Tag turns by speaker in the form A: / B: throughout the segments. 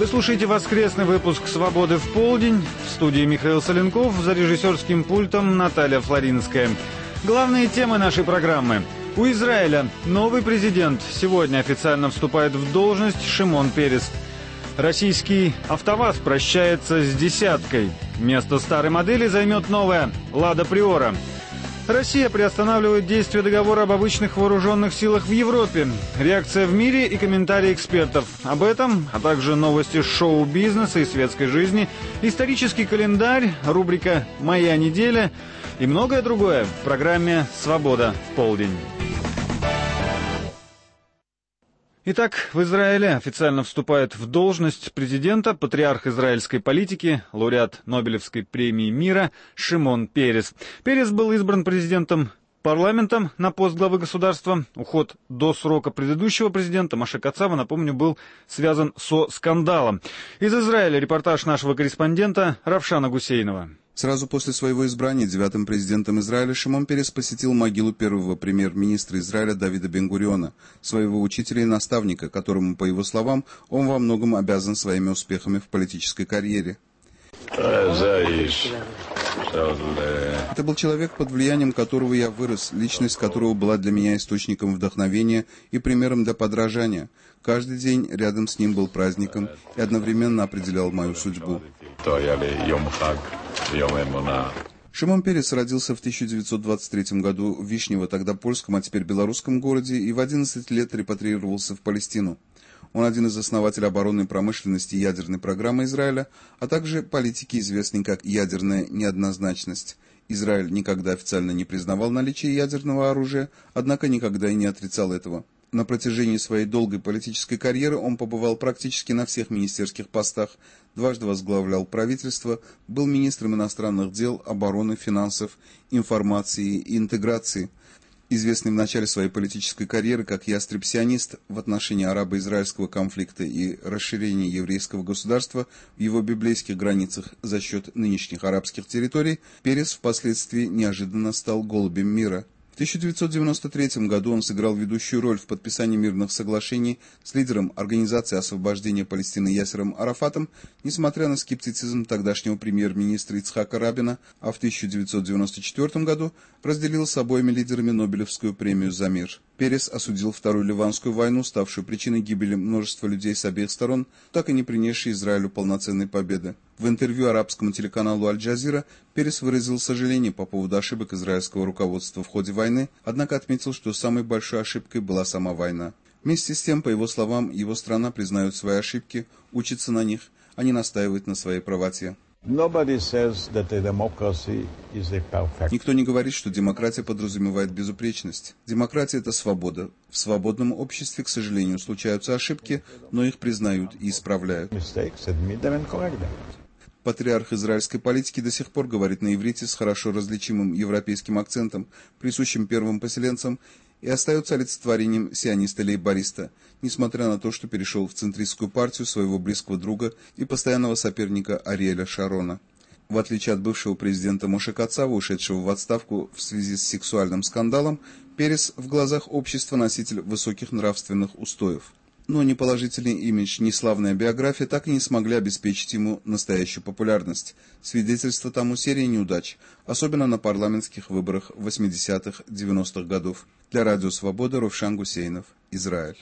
A: Вы слушаете воскресный выпуск «Свободы в полдень». В студии Михаил Соленков, за режиссерским пультом Наталья Флоринская. Главные темы нашей программы. У Израиля новый президент. Сегодня официально вступает в должность Шимон Перес. Российский АвтоВАЗ прощается с десяткой. Место старой модели займет новая «Лада Приора». Россия приостанавливает действие договора об обычных вооруженных силах в Европе. Реакция в мире и комментарии экспертов. Об этом, а также новости шоу-бизнеса и светской жизни, исторический календарь, рубрика «Моя неделя» и многое другое в программе «Свобода в полдень». Итак, в Израиле официально вступает в должность президента патриарх израильской политики, лауреат Нобелевской премии мира Шимон Перес. Перес был избран президентом парламентом на пост главы государства. Уход до срока предыдущего президента Моше Кацава, напомню, был связан со скандалом. Из Израиля репортаж нашего корреспондента Равшана Гусейнова.
B: Сразу после своего избрания 9-м президентом Израиля Шимон Перес посетил могилу первого премьер-министра Израиля Давида Бен-Гуриона, своего учителя и наставника, которому, по его словам, он во многом обязан своими успехами в политической карьере. Это был человек, под влиянием которого я вырос, личность которого была для меня источником вдохновения и примером для подражания. Каждый день рядом с ним был праздником и одновременно определял мою судьбу. Шимон Перес родился в 1923 году в Вишнево, тогда польском, а теперь белорусском городе, и в 11 лет репатриировался в Палестину. Он один из основателей оборонной промышленности и ядерной программы Израиля, а также политики, известной как ядерная неоднозначность. Израиль никогда официально не признавал наличие ядерного оружия, однако никогда и не отрицал этого. На протяжении своей долгой политической карьеры он побывал практически на всех министерских постах, дважды возглавлял правительство, был министром иностранных дел, обороны, финансов, информации и интеграции. Известный в начале своей политической карьеры как ястреб-сионист в отношении арабо-израильского конфликта и расширения еврейского государства в его библейских границах за счет нынешних арабских территорий, Перес впоследствии неожиданно стал голубем мира. В 1993 году он сыграл ведущую роль в подписании мирных соглашений с лидером Организации освобождения Палестины Ясером Арафатом, несмотря на скептицизм тогдашнего премьер-министра Ицхака Рабина, а в 1994 году разделил с обоими лидерами Нобелевскую премию за мир. Перес осудил Вторую Ливанскую войну, ставшую причиной гибели множества людей с обеих сторон, так и не принесшей Израилю полноценной победы. В интервью арабскому телеканалу Аль-Джазира Перес выразил сожаление по поводу ошибок израильского руководства в ходе войны, однако отметил, что самой большой ошибкой была сама война. Вместе с тем, по его словам, его страна признает свои ошибки, учится на них, а не настаивает на своей правоте.
C: Никто
B: не говорит, что демократия подразумевает безупречность. Демократия – это свобода. В свободном обществе, к сожалению, случаются ошибки, но их признают и исправляют. Патриарх израильской политики до сих пор говорит на иврите с хорошо различимым европейским акцентом, присущим первым поселенцам, и остается олицетворением сиониста-лейбориста, несмотря на то, что перешел в центристскую партию своего близкого друга и постоянного соперника Ариэля Шарона. В отличие от бывшего президента Моше Кацава, ушедшего в отставку в связи с сексуальным скандалом, Перес в глазах общества носитель высоких нравственных устоев. Но ни положительный имидж, ни славная биография так и не смогли обеспечить ему настоящую популярность. Свидетельство тому серии неудач, особенно на парламентских выборах 80-х, 90-х годов. Для Радио Свобода Равшан Гусейнов, Израиль.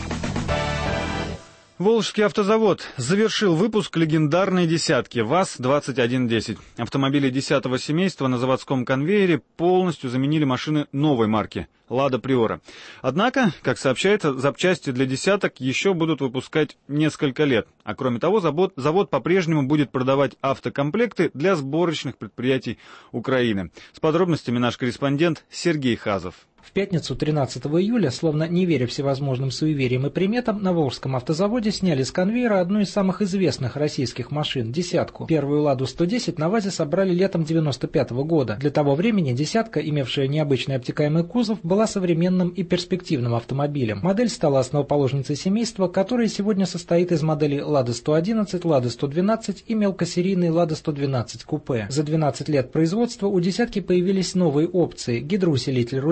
A: Волжский автозавод завершил выпуск легендарной десятки ВАЗ-2110. Автомобили 10-го семейства на заводском конвейере полностью заменили машины новой марки «Лада Приора». Однако, как сообщается, запчасти для десяток еще будут выпускать несколько лет. А кроме того, завод по-прежнему будет продавать автокомплекты для сборочных предприятий Украины. С подробностями наш корреспондент Сергей Хазов.
D: В пятницу 13 июля, словно не веря всевозможным суевериям и приметам, на Волжском автозаводе сняли с конвейера одну из самых известных российских машин – «десятку». Первую «Ладу-110» на ВАЗе собрали летом 1995 года. Для того времени «десятка», имевшая необычный обтекаемый кузов, была современным и перспективным автомобилем. Модель стала основоположницей семейства, которое сегодня состоит из моделей «Лада-111», «Лада-112» и мелкосерийной «Лада-112» купе. За 12 лет производства у «десятки» появились новые опции – гидроусилитель руля, подушка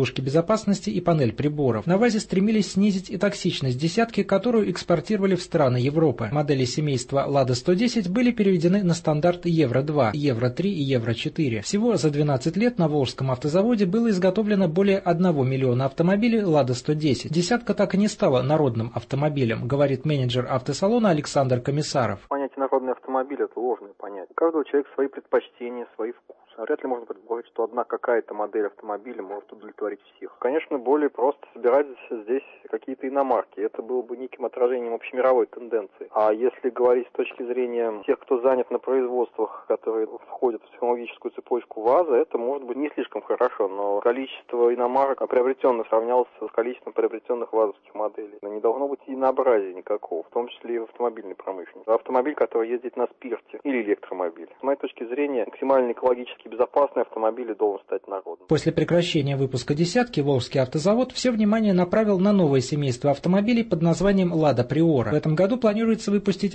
D: подушки безопасности и панель приборов. На ВАЗе стремились снизить и токсичность десятки, которую экспортировали в страны Европы. Модели семейства «Лада-110» были переведены на стандарт Евро-2, Евро-3 и Евро-4. Всего за 12 лет на Волжском автозаводе было изготовлено более 1 миллиона автомобилей «Лада-110». Десятка так и не стала народным автомобилем, говорит менеджер автосалона Александр Комиссаров.
C: Понятие народный автомобиль – это ложное понятие. У каждого человека свои предпочтения, свои вкусы. Вряд ли можно предположить, что одна какая-то модель автомобиля может удовлетворить всех. Конечно, более просто собирать здесь какие-то иномарки. Это было бы неким отражением общемировой тенденции. А если говорить с точки зрения тех, кто занят на производствах, которые входят в технологическую цепочку ВАЗа, это может быть не слишком хорошо, но количество иномарок приобретенных равнялось с количеством приобретенных вазовских моделей. Но не должно быть единообразия никакого, в том числе и в автомобильной промышленности. Автомобиль, который ездит на спирте, или электромобиль. С моей точки зрения, максимально экологически безопасный автомобиль должен стать народным.
D: После прекращения выпуска «десятки» Волжский автозавод все внимание направил на новое семейство автомобилей под названием «Лада Приора». В этом году планируется выпустить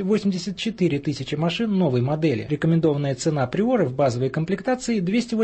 D: 84 тысячи машин новой модели. Рекомендованная цена Приоры в базовой комплектации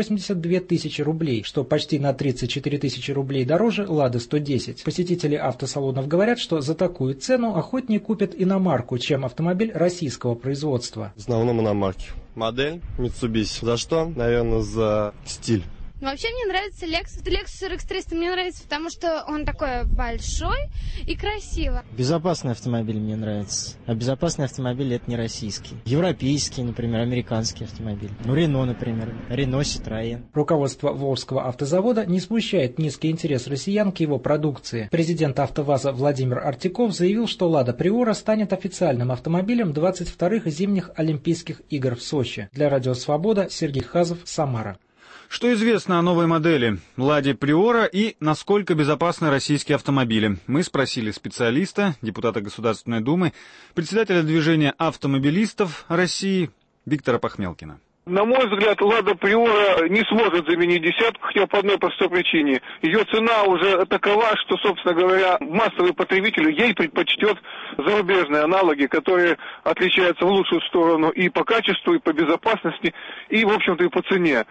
D: 282 тысячи рублей, что почти на 34 тысячи рублей дороже «Лады-110». Посетители автосалонов говорят, что за такую цену охотнее купят иномарку, чем автомобиль российского производства.
E: В основном иномарки. Модель Mitsubishi. За что? Наверное, за стиль.
F: Вообще мне нравится Lexus. Lexus RX 300 мне нравится, потому что он такой большой и красивый.
G: Безопасный автомобиль мне нравится. А безопасный автомобиль это не российский. Европейский, например, американский автомобиль. Рено, например. Рено, Citroën.
D: Руководство Волжского автозавода не смущает низкий интерес россиян к его продукции. Президент АвтоВАЗа Владимир Артиков заявил, что «Лада Приора» станет официальным автомобилем 22-х зимних Олимпийских игр в Сочи. Для Радио Свобода Сергей Хазов, Самара.
A: Что известно о новой модели «Ладе Приора» и насколько безопасны российские автомобили? Мы спросили специалиста, депутата Государственной Думы, председателя движения автомобилистов России Виктора Пахмелкина.
H: На мой взгляд, «Лада Приора» не сможет заменить десятку, хотя по одной простой причине. Ее цена уже такова, что, собственно говоря, массовый потребитель ей предпочтет зарубежные аналоги, которые отличаются в лучшую сторону и по качеству, и по безопасности, и, в общем-то, и по цене.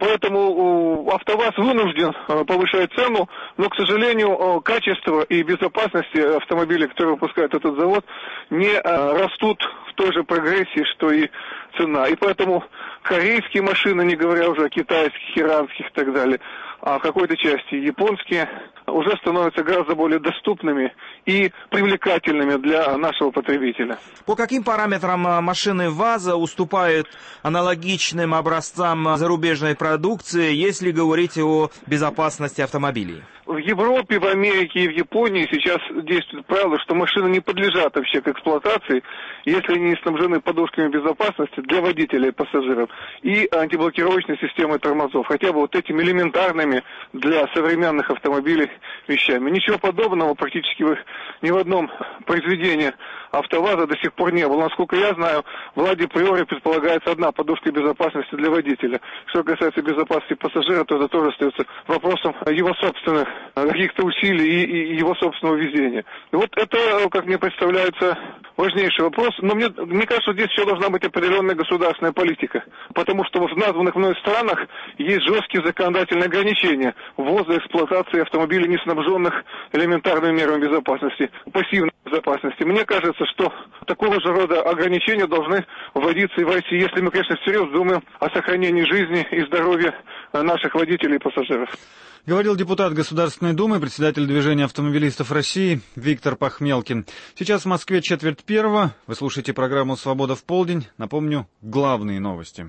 H: Поэтому АвтоВАЗ вынужден повышать цену, но, к сожалению, качество и безопасность автомобилей, которые выпускает этот завод, не растут в той же прогрессии, что и цена. И поэтому корейские машины, не говоря уже о китайских, иранских и так далее, а в какой-то части японские, уже становятся гораздо более доступными и привлекательными для нашего потребителя.
I: По каким параметрам машины ВАЗа уступают аналогичным образцам зарубежной продукции, если говорить о безопасности автомобилей?
H: В Европе, в Америке и в Японии сейчас действует правило, что машины не подлежат вообще к эксплуатации, если они не снабжены подушками безопасности для водителя и пассажиров и антиблокировочной системой тормозов, хотя бы вот этими элементарными для современных автомобилей вещами. Ничего подобного практически ни в одном произведении АвтоВАЗа до сих пор не было. Насколько я знаю, в «Ладе Приоре» предполагается одна подушка безопасности для водителя. Что касается безопасности пассажира, то это тоже остается вопросом его собственных каких-то усилий и его собственного везения. И вот это, как мне представляется, важнейший вопрос. Но мне кажется, здесь еще должна быть определенная государственная политика. Потому что в названных мной странах есть жесткие законодательные ограничения ввоза и эксплуатации автомобилей, не снабженных элементарными мерами безопасности, пассивной безопасности. Мне кажется, что такого же рода ограничения должны вводиться и в России, если мы, конечно, всерьез думаем о сохранении жизни и здоровья наших водителей и пассажиров.
A: Говорил депутат Государственной Думы, председатель движения автомобилистов России Виктор Пахмелкин. Сейчас в Москве 4:45. Вы слушаете программу «Свобода в полдень». Напомню, главные новости.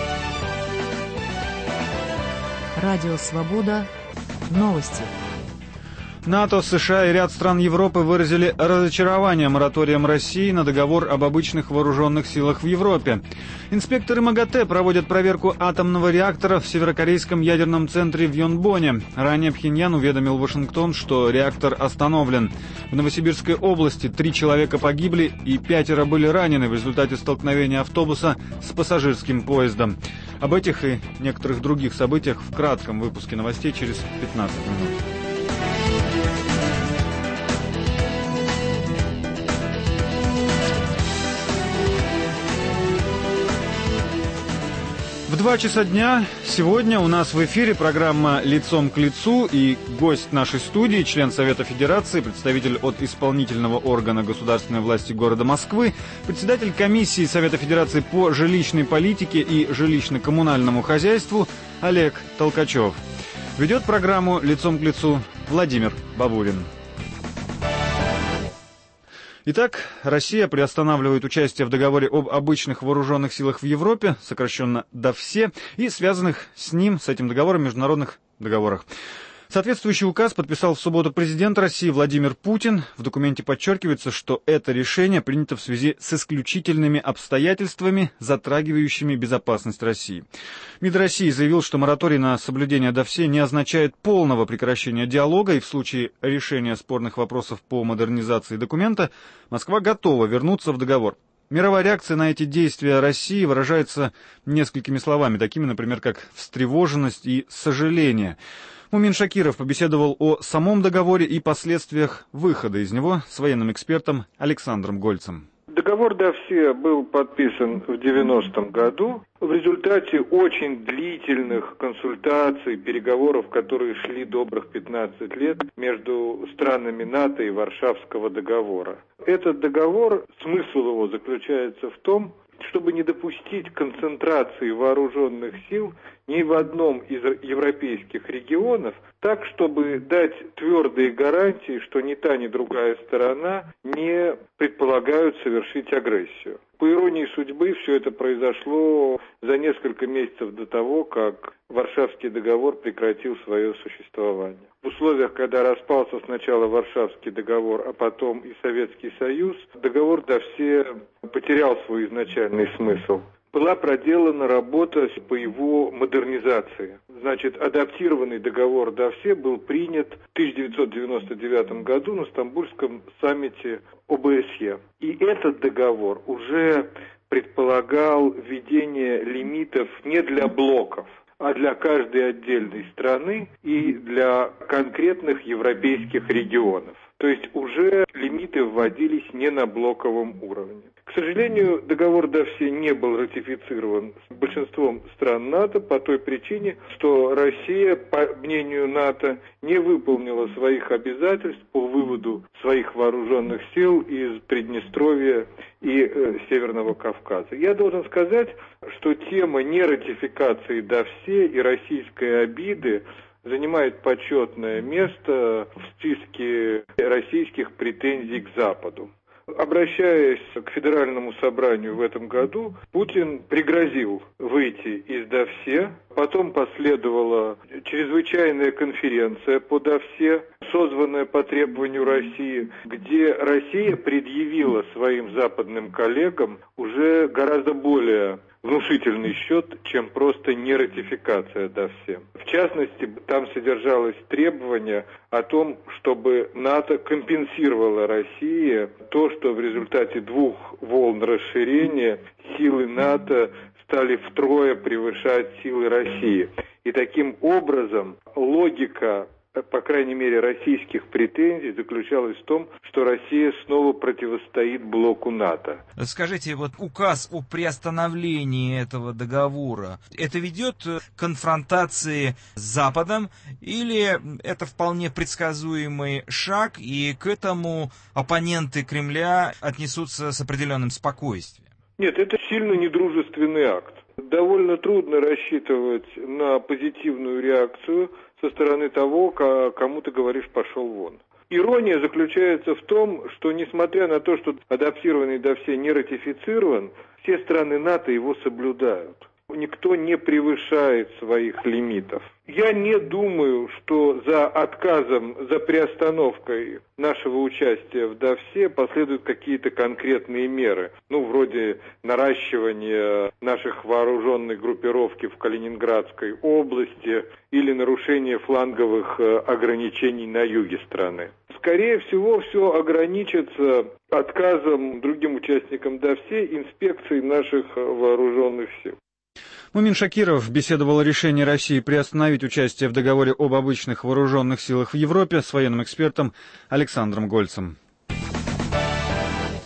J: Радио «Свобода». Новости.
A: НАТО, США и ряд стран Европы выразили разочарование мораторием России на договор об обычных вооруженных силах в Европе. Инспекторы МАГАТЭ проводят проверку атомного реактора в северокорейском ядерном центре в Йонбоне. Ранее Пхеньян уведомил Вашингтон, что реактор остановлен. В Новосибирской области 3 человека погибли и 5 были ранены в результате столкновения автобуса с пассажирским поездом. Об этих и некоторых других событиях в кратком выпуске новостей через 15 минут. В 2 часа дня сегодня у нас в эфире программа «Лицом к лицу» и гость нашей студии, член Совета Федерации, представитель от исполнительного органа государственной власти города Москвы, председатель комиссии Совета Федерации по жилищной политике и жилищно-коммунальному хозяйству Олег Толкачев. Ведет программу «Лицом к лицу» Владимир Бабурин. Итак, Россия приостанавливает участие в договоре об обычных вооруженных силах в Европе, сокращенно ДОВСЕ, и связанных с ним, с этим договором, международных договорах. Соответствующий указ подписал в субботу президент России Владимир Путин. В документе подчеркивается, что это решение принято в связи с исключительными обстоятельствами, затрагивающими безопасность России. МИД России заявил, что мораторий на соблюдение ДОВСЕ не означает полного прекращения диалога, и в случае решения спорных вопросов по модернизации документа Москва готова вернуться в договор. Мировая реакция на эти действия России выражается несколькими словами, такими, например, как встревоженность и сожаление. Мумин Шакиров побеседовал о самом договоре и последствиях выхода из него с военным экспертом Александром Гольцем.
K: Договор ДОВСЕ был подписан в 90-м году в результате очень длительных консультаций, переговоров, которые шли добрых 15 лет между странами НАТО и Варшавского договора. Этот договор, смысл его заключается в том, чтобы не допустить концентрации вооруженных сил ни в одном из европейских регионов, так, чтобы дать твердые гарантии, что ни та, ни другая сторона не предполагают совершить агрессию. По иронии судьбы, все это произошло за несколько месяцев до того, как Варшавский договор прекратил свое существование. В условиях, когда распался сначала Варшавский договор, а потом и Советский Союз, договор ДОВСЕ потерял свой изначальный смысл. Была проделана работа по его модернизации. Значит, адаптированный договор ДОВСЕ был принят в 1999 году на Стамбульском саммите ОБСЕ. И этот договор уже предполагал введение лимитов не для блоков, а для каждой отдельной страны и для конкретных европейских регионов. То есть уже лимиты вводились не на блоковом уровне. К сожалению, договор ДОВСЕ не был ратифицирован большинством стран НАТО по той причине, что Россия, по мнению НАТО, не выполнила своих обязательств по выводу своих вооруженных сил из Приднестровья и Северного Кавказа. Я должен сказать, что тема нератификации ДОВСЕ и российской обиды занимает почетное место в списке российских претензий к Западу. Обращаясь к Федеральному собранию в этом году, Путин пригрозил выйти из ДОВСЕ. Потом последовала чрезвычайная конференция по ДОВСЕ, созванная по требованию России, где Россия предъявила своим западным коллегам уже гораздо более внушительный счет, чем просто нератификация ДОВСЕ. В частности, там содержалось требование о том, чтобы НАТО компенсировало России то, что в результате 2 волн расширения силы НАТО стали втрое превышать силы России. И таким образом логика, по крайней мере, российских претензий заключалась в том, что Россия снова противостоит блоку НАТО.
I: Скажите, вот указ о приостановлении этого договора, это ведет к конфронтации с Западом или это вполне предсказуемый шаг, и к этому оппоненты Кремля отнесутся с определенным спокойствием?
K: Нет, это сильно недружественный акт. Довольно трудно рассчитывать на позитивную реакцию со стороны того, кому ты говоришь «пошел вон». Ирония заключается в том, что несмотря на то, что адаптированный ДОВСЕ не ратифицирован, все страны НАТО его соблюдают. Никто не превышает своих лимитов. Я не думаю, что за отказом, за приостановкой нашего участия в ДОВСЕ последуют какие-то конкретные меры. Вроде наращивания наших вооруженных группировок в Калининградской области или нарушения фланговых ограничений на юге страны. Скорее всего, все ограничится отказом другим участникам ДОВСЕ инспекции наших вооруженных сил.
A: Мумин Шакиров беседовал о решении России приостановить участие в договоре об обычных вооруженных силах в Европе с военным экспертом Александром Гольцем.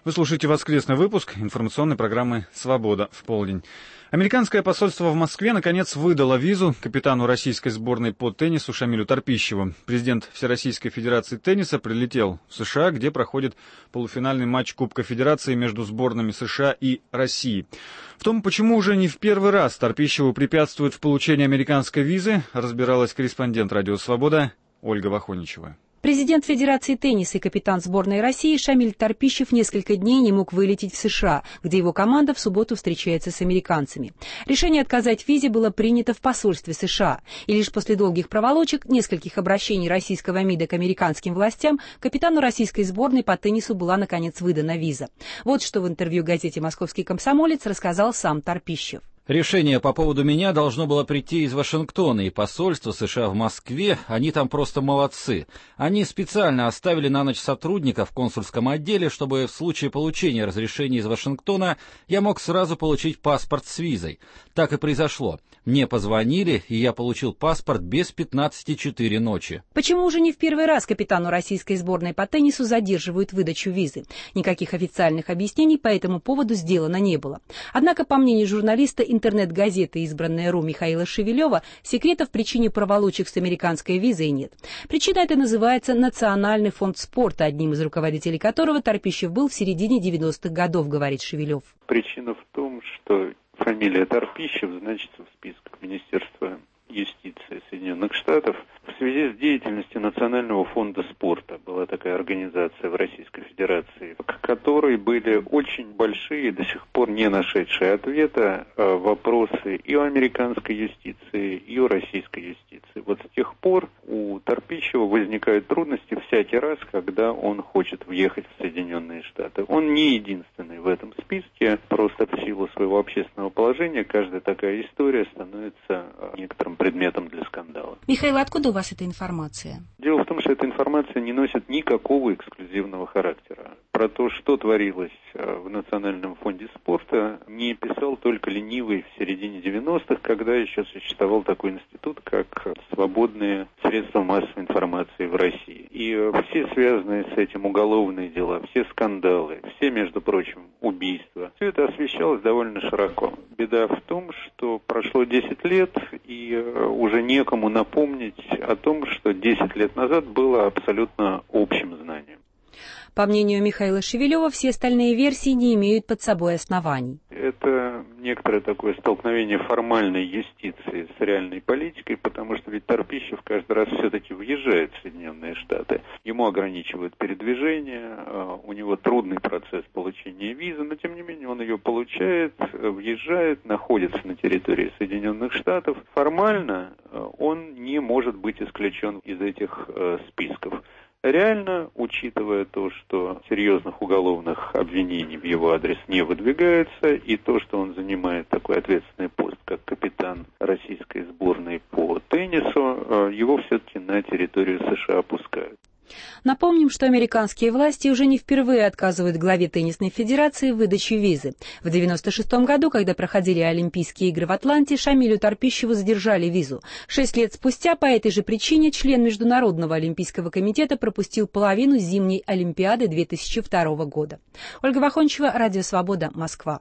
A: Вы слушаете воскресный выпуск информационной программы «Свобода в полдень». Американское посольство в Москве наконец выдало визу капитану российской сборной по теннису Шамилю Торпищеву. Президент Всероссийской Федерации тенниса прилетел в США, где проходит полуфинальный матч Кубка Федерации между сборными США и России. В том, почему уже не в первый раз Торпищеву препятствуют в получении американской визы, разбиралась корреспондент «Радио Свобода» Ольга Вахоничева.
L: Президент Федерации тенниса и капитан сборной России Шамиль Торпищев несколько дней не мог вылететь в США, где его команда в субботу встречается с американцами. Решение отказать в визе было принято в посольстве США, и лишь после долгих проволочек, нескольких обращений российского МИДа к американским властям, капитану российской сборной по теннису была наконец выдана виза. Вот что в интервью газете «Московский комсомолец» рассказал сам Торпищев.
M: Решение по поводу меня должно было прийти из Вашингтона, и посольство США в Москве, они там просто молодцы. Они специально оставили на ночь сотрудника в консульском отделе, чтобы в случае получения разрешения из Вашингтона я мог сразу получить паспорт с визой. Так и произошло. Мне позвонили, и я получил паспорт без 15-4 ночи.
L: Почему уже не в первый раз капитану российской сборной по теннису задерживают выдачу визы? Никаких официальных объяснений по этому поводу сделано не было. Однако, по мнению журналиста интернет-газеты «Избранное.ру» Михаила Шевелева, секретов причине проволочек с американской визой нет. Причина эта называется Национальный фонд спорта, одним из руководителей которого Торпищев был в середине 90-х годов, говорит Шевелев.
K: Причина в том, что фамилия Торпищев значится в списках Министерства юстиции Соединенных Штатов в связи с деятельностью Национального фонда спорта. Была такая организация в Российской Федерации, к которой были очень большие, до сих пор не нашедшие ответа, вопросы и у американской юстиции, и у российской юстиции. Вот с тех пор у Торпищева возникают трудности всякий раз, когда он хочет въехать в Соединенные Штаты. Он не единственный в этом списке, просто в силу своего общественного положения каждая такая история становится некоторым предметом для скандала.
L: Михаил, откуда у вас эта информация?
K: Дело в том, что эта информация не носит никакого эксклюзивного характера. Про то, что творилось в Национальном фонде спорта, не писал только ленивый в середине 90-х, когда еще существовал такой институт, как свободные средства массовой информации в России. И все связанные с этим уголовные дела, все скандалы, все, между прочим, убийства, все это освещалось довольно широко. Беда в том, что прошло 10 лет, и уже некому напомнить о том, что 10 лет назад было абсолютно общим знанием.
L: По мнению Михаила Шевелева, все остальные версии не имеют под собой оснований.
K: Это некоторое такое столкновение формальной юстиции с реальной политикой, потому что ведь Торпищев каждый раз все-таки въезжает в Соединенные Штаты. Ему ограничивают передвижение, у него трудный процесс получения визы, но тем не менее он ее получает, въезжает, находится на территории Соединенных Штатов. Формально он не может быть исключен из этих списков. Реально, учитывая то, что серьезных уголовных обвинений в его адрес не выдвигается, и то, что он занимает такой ответственный пост, как капитан российской сборной по теннису, его все-таки на территорию США пускают.
L: Напомним, что американские власти уже не впервые отказывают главе теннисной федерации в выдаче визы. В 1996 году, когда проходили Олимпийские игры в Атланте, Шамилю Торпищеву задержали визу. 6 лет спустя по этой же причине член Международного олимпийского комитета пропустил половину зимней Олимпиады 2002 года. Ольга Вахоничева, Радио Свобода, Москва.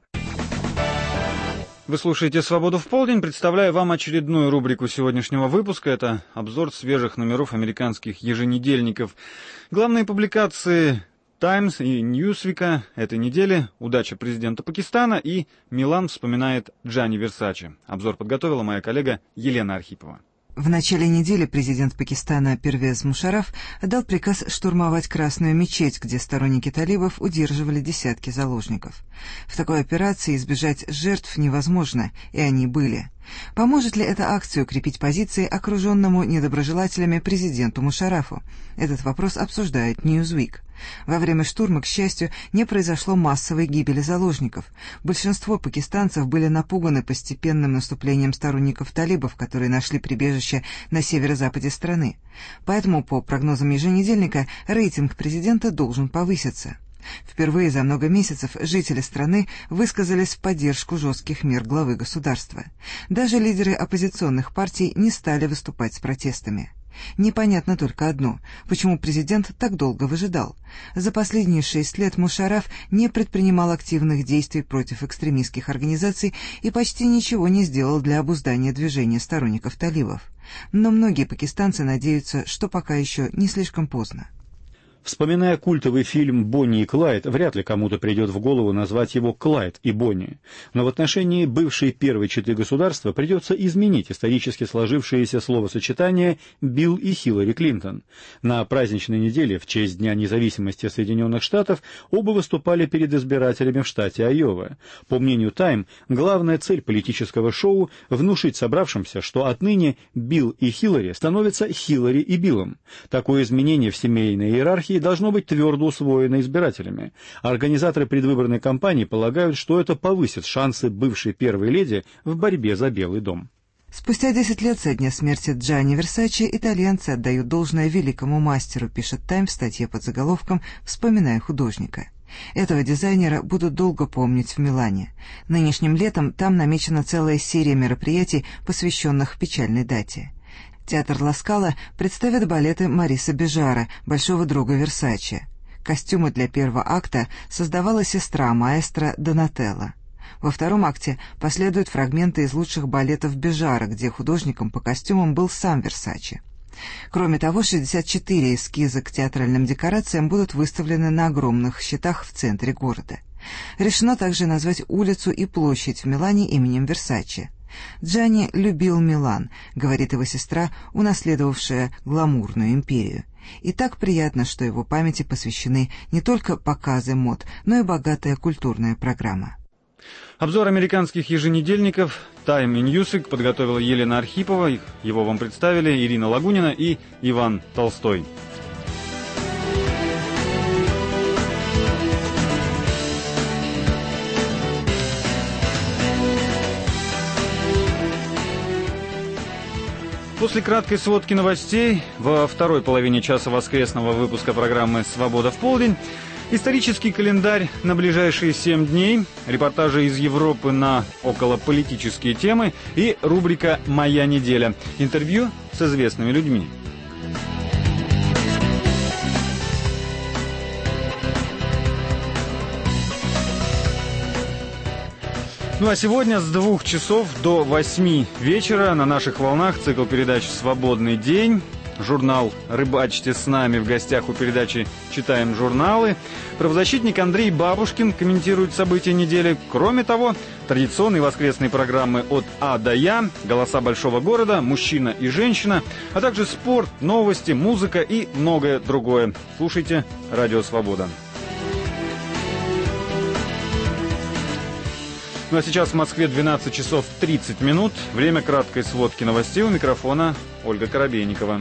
A: Вы слушаете «Свободу в полдень». Представляю вам очередную рубрику сегодняшнего выпуска. Это обзор свежих номеров американских еженедельников. Главные публикации «Таймс» и «Ньюсвика» этой недели: «Удача президента Пакистана» и «Милан вспоминает Джанни Версаче». Обзор подготовила моя коллега Елена Архипова.
N: В начале недели президент Пакистана Первез Мушарраф дал приказ штурмовать Красную мечеть, где сторонники талибов удерживали десятки заложников. В такой операции избежать жертв невозможно, и они были. Поможет ли эта акция укрепить позиции окруженному недоброжелателями президенту Мушаррафу? Этот вопрос обсуждает Newsweek. Во время штурма, к счастью, не произошло массовой гибели заложников. Большинство пакистанцев были напуганы постепенным наступлением сторонников талибов, которые нашли прибежище на северо-западе страны. Поэтому, по прогнозам еженедельника, рейтинг президента должен повыситься. Впервые за много месяцев жители страны высказались в поддержку жестких мер главы государства. Даже лидеры оппозиционных партий не стали выступать с протестами. Непонятно только одно – почему президент так долго выжидал. За последние 6 лет Мушарраф не предпринимал активных действий против экстремистских организаций и почти ничего не сделал для обуздания движения сторонников талибов. Но многие пакистанцы надеются, что пока еще не слишком поздно.
O: Вспоминая культовый фильм «Бонни и Клайд», вряд ли кому-то придет в голову назвать его «Клайд и Бонни». Но в отношении бывшей первой четы государства придется изменить исторически сложившееся словосочетание «Билл и Хиллари Клинтон». На праздничной неделе в честь Дня независимости Соединенных Штатов оба выступали перед избирателями в штате Айова. По мнению «Тайм», главная цель политического шоу – внушить собравшимся, что отныне Билл и Хиллари становятся Хиллари и Биллом. Такое изменение в семейной иерархии должно быть твердо усвоено избирателями. Организаторы предвыборной кампании полагают, что это повысит шансы бывшей первой леди в борьбе за Белый дом.
N: Спустя 10 лет со дня смерти Джанни Версаче итальянцы отдают должное великому мастеру, пишет «Тайм» в статье под заголовком «Вспоминая художника». Этого дизайнера будут долго помнить в Милане. Нынешним летом там намечена целая серия мероприятий, посвященных печальной дате. Театр Ла Скала представит балеты Мариса Бежара, большого друга Версаче. Костюмы для первого акта создавала сестра маэстро Донателла. Во втором акте последуют фрагменты из лучших балетов Бежара, где художником по костюмам был сам Версаче. Кроме того, 64 эскиза к театральным декорациям будут выставлены на огромных щитах в центре города. Решено также назвать улицу и площадь в Милане именем Версаче. Джанни любил Милан, говорит его сестра, унаследовавшая гламурную империю. И так приятно, что его памяти посвящены не только показы мод, но и богатая культурная программа.
A: Обзор американских еженедельников «Time» и «Newsweek» подготовила Елена Архипова. Его вам представили Ирина Лагунина и Иван Толстой. После краткой сводки новостей во второй половине часа воскресного выпуска программы «Свобода в полдень» исторический календарь на ближайшие 7 дней, репортажи из Европы на околополитические темы и рубрика «Моя неделя». Интервью с известными людьми. Ну а сегодня с 2 часов до 8 вечера на наших волнах цикл передач «Свободный день». Журнал «Рыбачьте с нами», в гостях у передачи «Читаем журналы». Правозащитник Андрей Бабушкин комментирует события недели. Кроме того, традиционные воскресные программы «От А до Я», «Голоса большого города», «Мужчина и женщина», а также спорт, новости, музыка и многое другое. Слушайте «Радио Свобода». Ну а сейчас в Москве 12 часов 30 минут. Время краткой сводки новостей. У микрофона Ольга Коробейникова.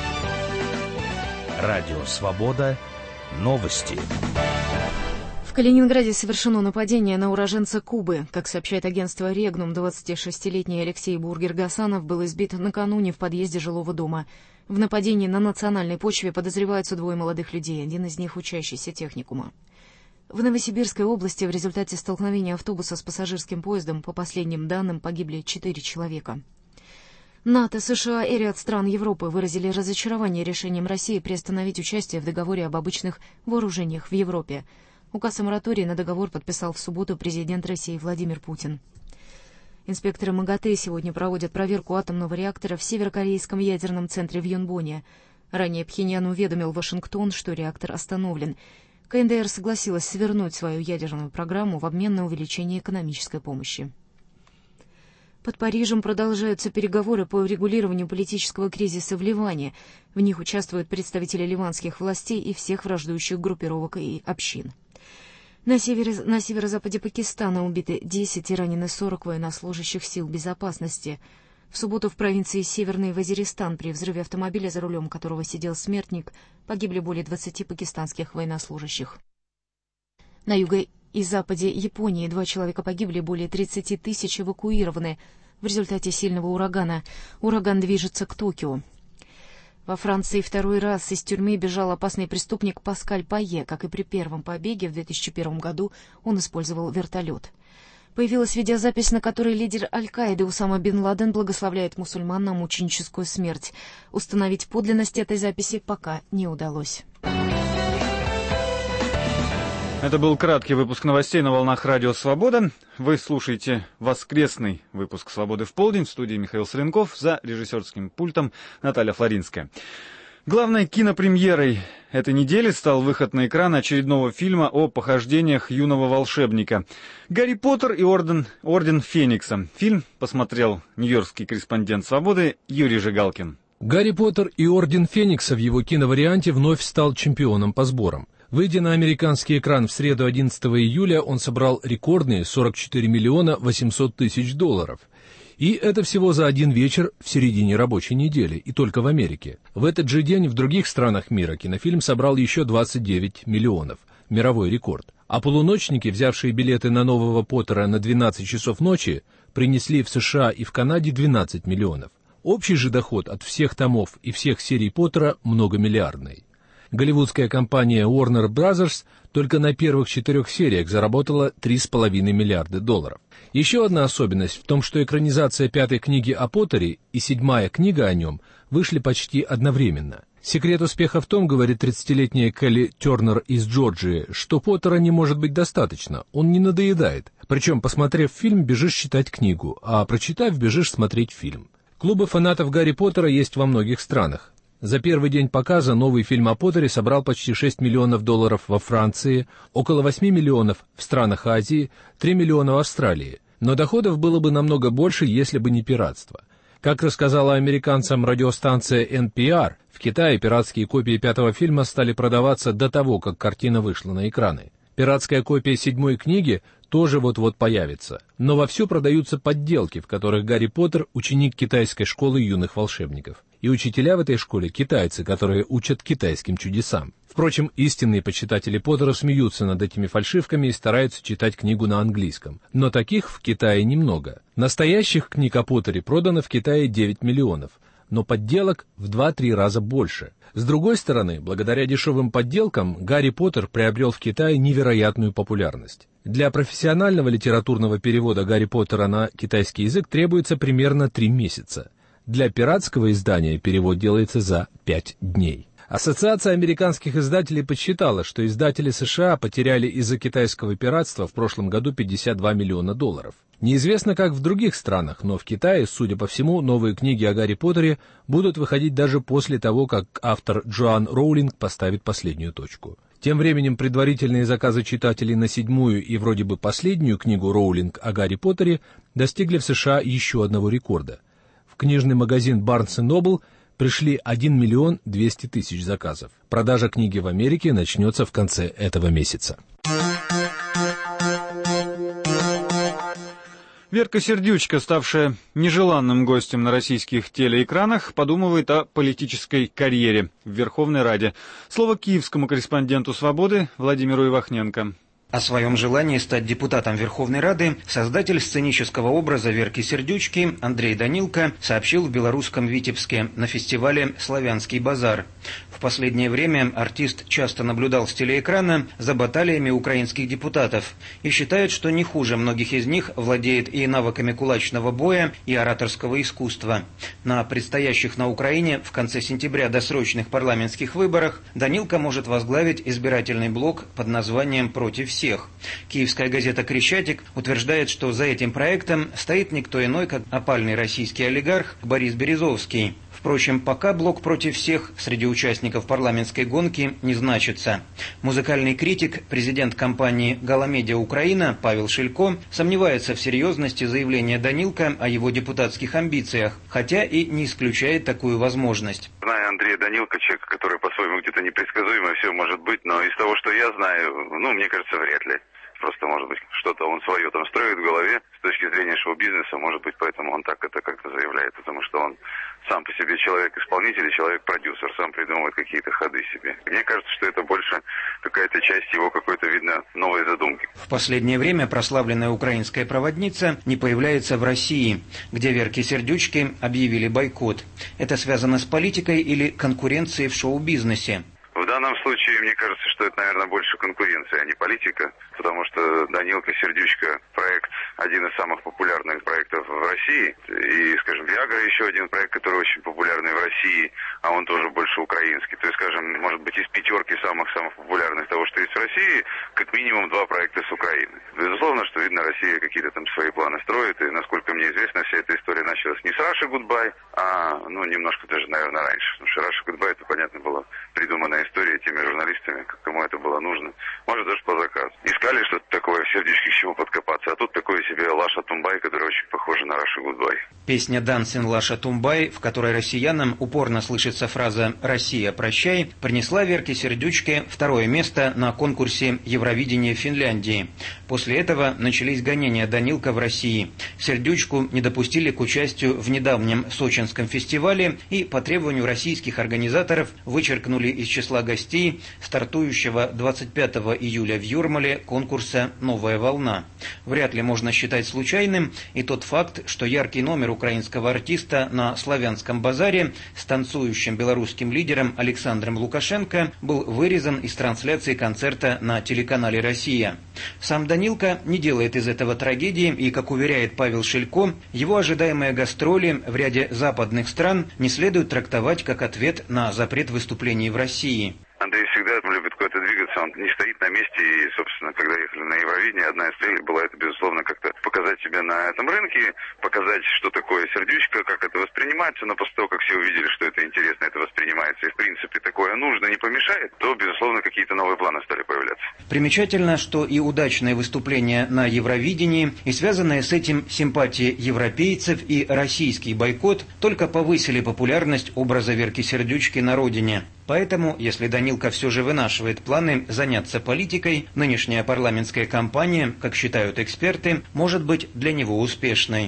P: Радио «Свобода». Новости.
J: В Калининграде совершено нападение на уроженца Кубы. Как сообщает агентство «Регнум», 26-летний Алексей Бургер-Гасанов был избит накануне в подъезде жилого дома. В нападении на национальной почве подозреваются 2 молодых людей, один из них учащийся техникума. В Новосибирской области в результате столкновения автобуса с пассажирским поездом, по последним данным, погибли 4 человека. НАТО, США и ряд стран Европы выразили разочарование решением России приостановить участие в договоре об обычных вооружениях в Европе. Указ о моратории на договор подписал в субботу президент России Владимир Путин. Инспекторы МАГАТЭ сегодня проводят проверку атомного реактора в северокорейском ядерном центре в Йонбоне. Ранее Пхеньян уведомил Вашингтон, что реактор остановлен. КНДР согласилась свернуть свою ядерную программу в обмен на увеличение экономической помощи. Под Парижем продолжаются переговоры по урегулированию политического кризиса в Ливане. В них участвуют представители ливанских властей и всех враждующих группировок и общин. На северо-западе Пакистана убиты 10 и ранены 40 военнослужащих сил безопасности. В субботу в провинции Северный Вазиристан при взрыве автомобиля, за рулем которого сидел смертник, погибли более 20 пакистанских военнослужащих. На юге и западе Японии 2 человека погибли, более 30 тысяч эвакуированы в результате сильного урагана. Ураган движется к Токио. Во Франции второй раз из тюрьмы бежал опасный преступник Паскаль Пае. Как и при первом побеге в 2001 году, он использовал вертолет. Появилась видеозапись, на которой лидер Аль-Каиды Усама бен Ладен благословляет мусульман на мученическую смерть. Установить подлинность этой записи пока не удалось.
A: Это был краткий выпуск новостей на волнах Радио Свобода. Вы слушаете воскресный выпуск «Свободы в полдень». В студии Михаил Соленков, за режиссерским пультом Наталья Флоринская. Главной кинопремьерой этой недели стал выход на экран очередного фильма о похождениях юного волшебника. «Гарри Поттер и Орден Феникса». Фильм посмотрел нью-йоркский корреспондент «Свободы» Юрий Жигалкин.
Q: «Гарри Поттер и Орден Феникса» в его киноварианте вновь стал чемпионом по сборам. Выйдя на американский экран в среду 11 июля, он собрал рекордные 44 миллиона 800 тысяч долларов. И это всего за один вечер в середине рабочей недели, и только в Америке. В этот же день в других странах мира кинофильм собрал еще 29 миллионов. Мировой рекорд. А полуночники, взявшие билеты на нового Поттера на 12 часов ночи, принесли в США и в Канаде 12 миллионов. Общий же доход от всех томов и всех серий Поттера многомиллиардный. Голливудская компания Warner Bros. Только на первых 4 сериях заработала 3,5 миллиарда долларов. Еще одна особенность в том, что экранизация 5-й книги о Поттере и 7-я книга о нем вышли почти одновременно. Секрет успеха в том, говорит 30-летняя Келли Тернер из Джорджии, что Поттера не может быть достаточно, он не надоедает. Причем, посмотрев фильм, бежишь читать книгу, а прочитав, бежишь смотреть фильм. Клубы фанатов Гарри Поттера есть во многих странах. За первый день показа новый фильм о Поттере собрал почти 6 миллионов долларов во Франции, около 8 миллионов в странах Азии, 3 миллиона в Австралии. Но доходов было бы намного больше, если бы не пиратство. Как рассказала американцам радиостанция NPR, в Китае пиратские копии 5-го фильма стали продаваться до того, как картина вышла на экраны. Пиратская копия 7-й книги тоже вот-вот появится. Но вовсю продаются подделки, в которых Гарри Поттер – ученик китайской школы юных волшебников. И учителя в этой школе – китайцы, которые учат китайским чудесам. Впрочем, истинные почитатели Поттера смеются над этими фальшивками и стараются читать книгу на английском. Но таких в Китае немного. Настоящих книг о Поттере продано в Китае 9 миллионов. Но подделок в 2-3 раза больше. С другой стороны, благодаря дешевым подделкам, Гарри Поттер приобрел в Китае невероятную популярность. Для профессионального литературного перевода Гарри Поттера на китайский язык требуется примерно 3 месяца. Для пиратского издания перевод делается за 5 дней. Ассоциация американских издателей подсчитала, что издатели США потеряли из-за китайского пиратства в прошлом году 52 миллиона долларов. Неизвестно, как в других странах, но в Китае, судя по всему, новые книги о Гарри Поттере будут выходить даже после того, как автор Джоан Роулинг поставит последнюю точку. Тем временем предварительные заказы читателей на 7-ю и вроде бы последнюю книгу Роулинг о Гарри Поттере достигли в США еще одного рекорда. В книжный магазин Barnes & Noble пришли 1 миллион 200 тысяч заказов. Продажа книги в Америке начнется в конце этого месяца.
A: Верка Сердючка, ставшая нежеланным гостем на российских телеэкранах, подумывает о политической карьере в Верховной Раде. Слово киевскому корреспонденту «Свободы» Владимиру Ивахненко.
R: О своем желании стать депутатом Верховной Рады создатель сценического образа Верки Сердючки Андрей Данилко сообщил в белорусском Витебске на фестивале «Славянский базар». В последнее время артист часто наблюдал с телеэкрана за баталиями украинских депутатов и считает, что не хуже многих из них владеет и навыками кулачного боя, и ораторского искусства. На предстоящих на Украине в конце сентября досрочных парламентских выборах Данилко может возглавить избирательный блок под названием «Против всех». Киевская газета «Крещатик» утверждает, что за этим проектом стоит никто иной, как опальный российский олигарх Борис Березовский. Впрочем, пока блок «Против всех» среди участников парламентской гонки не значится. Музыкальный критик, президент компании «Галамедиа Украина» Павел Шилько сомневается в серьезности заявления Данилко о его депутатских амбициях, хотя и не исключает такую возможность.
S: Знаю Андрея Данилко, человек, который по-своему где-то непредсказуемо, все может быть, но из того, что я знаю, мне кажется, вряд ли. Просто, может быть, что-то он свое там строит в голове с точки зрения шоу-бизнеса, может быть, поэтому он так это как-то заявляет, потому что он сам по себе человек-исполнитель, человек-продюсер, сам придумывает какие-то ходы себе. Мне кажется, что это больше какая-то часть его какой-то, видно, новой задумки.
R: В последнее время прославленная украинская проводница не появляется в России, где Верке Сердючке объявили бойкот. Это связано с политикой или конкуренцией в шоу-бизнесе?
S: В данном случае, мне кажется, что это, наверное, больше конкуренция, а не политика, потому что Данилка, Сердючка проект один из самых популярных проектов в России, и, скажем, Виагра еще один проект, который очень популярный в России, а он тоже больше украинский. То есть, скажем, может быть, из пятерки самых популярных того, что есть в России, как минимум 2 проекта с Украины. Безусловно, что, видно, Россия какие-то там свои планы строит, и, насколько мне известно, вся эта история началась не с Russia Goodbye, а, немножко даже, наверное, раньше. Потому что Russia Goodbye, это, понятно, была придуманная история теми журналистами, кому это было нужно. Может, даже по заказу. Искали что-то такое в Сердючке, к чему подкопаться. А тут такое себе Лаша Тумбай, который очень похожа на Russia Goodbye.
R: Песня «Dancing Лаша Тумбай», в которой россиянам упорно слышится фраза «Россия, прощай», принесла Верке Сердючке 2-е место на конкурсе Евровидения Финляндии. После этого начались гонения Данилка в России. Сердючку не допустили к участию в недавнем сочинском фестивале и по требованию российских организаторов вычеркнули из числа гостей стартующего 25 июля в Юрмале конкурса «Новая волна». Вряд ли можно считать случайным и тот факт, что яркий номер украинского артиста на славянском базаре с танцующим белорусским лидером Александром Лукашенко был вырезан из трансляции концерта на телеканале «Россия». Сам Данилка не делает из этого трагедии, и, как уверяет Павел Шилько, его ожидаемые гастроли в ряде западных стран не следует трактовать как ответ на запрет выступлений в России.
S: Андрей всегда любит куда-то двигаться, он не стоит на месте, и, собственно, когда ехали на Евровидение, одна из целей была это, безусловно, как-то показать себя на этом рынке, показать, что такое Сердючка, как это воспринимается, но после того, как все увидели, что это интересно, это воспринимается, и, в принципе, такое нужно, не помешает, то, безусловно, какие-то новые планы стали появляться.
R: Примечательно, что и удачное выступление на Евровидении, и связанные с этим симпатии европейцев и российский бойкот только повысили популярность образа Верки Сердючки на родине. Поэтому, если Данилка все же вынашивает планы заняться политикой, нынешняя парламентская кампания, как считают эксперты, может быть для него успешной.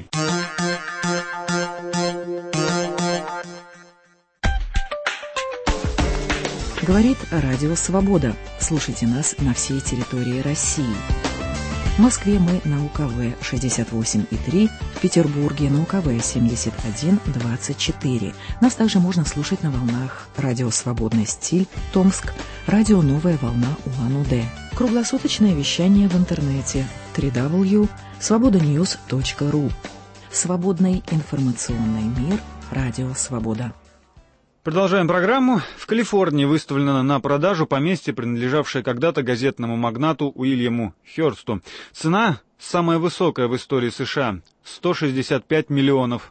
T: Говорит Радио Свобода. Слушайте нас на всей территории России. В Москве мы на УКВ 68,3, в Петербурге на УКВ 71,24. Нас также можно слушать на волнах Радио Свободный стиль, Томск, Радио Новая волна Улан-Удэ. Круглосуточное вещание в интернете www.svobodanews.ru. Свободный информационный мир. Радио Свобода.
A: Продолжаем программу. В Калифорнии выставлено на продажу поместье, принадлежавшее когда-то газетному магнату Уильяму Хёрсту. Цена самая высокая в истории США – $165 миллионов.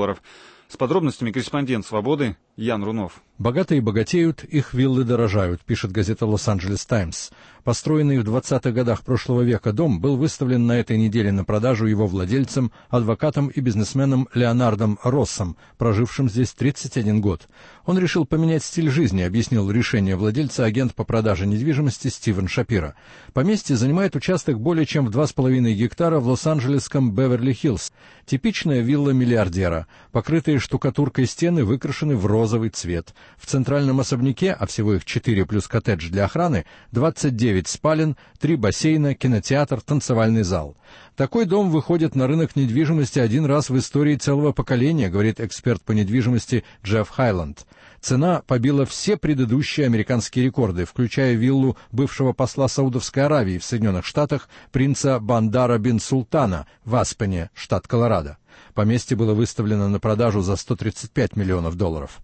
A: С подробностями корреспондент «Свободы» Ян Рунов.
Q: Богатые богатеют, их виллы дорожают, пишет газета «Лос-Анджелес Таймс». Построенный в 20-х годах прошлого века дом был выставлен на этой неделе на продажу его владельцем, адвокатом и бизнесменом Леонардом Россом, прожившим здесь 31 год. Он решил поменять стиль жизни, объяснил решение владельца агент по продаже недвижимости Стивен Шапиро. Поместье занимает участок более чем в 2,5 гектара в лос-анджелесском Беверли-Хиллз. Типичная вилла миллиардера. Покрытые штукатуркой стены выкрашены в розовый цвет. В центральном особняке, а всего их 4 плюс коттедж для охраны, 29 спален, 3 бассейна, кинотеатр, танцевальный зал. Такой дом выходит на рынок недвижимости один раз в истории целого поколения, говорит эксперт по недвижимости Джефф Хайланд. Цена побила все предыдущие американские рекорды, включая виллу бывшего посла Саудовской Аравии в Соединенных Штатах принца Бандара бин Султана в Аспене, штат Колорадо. Поместье было выставлено на продажу за $135 миллионов.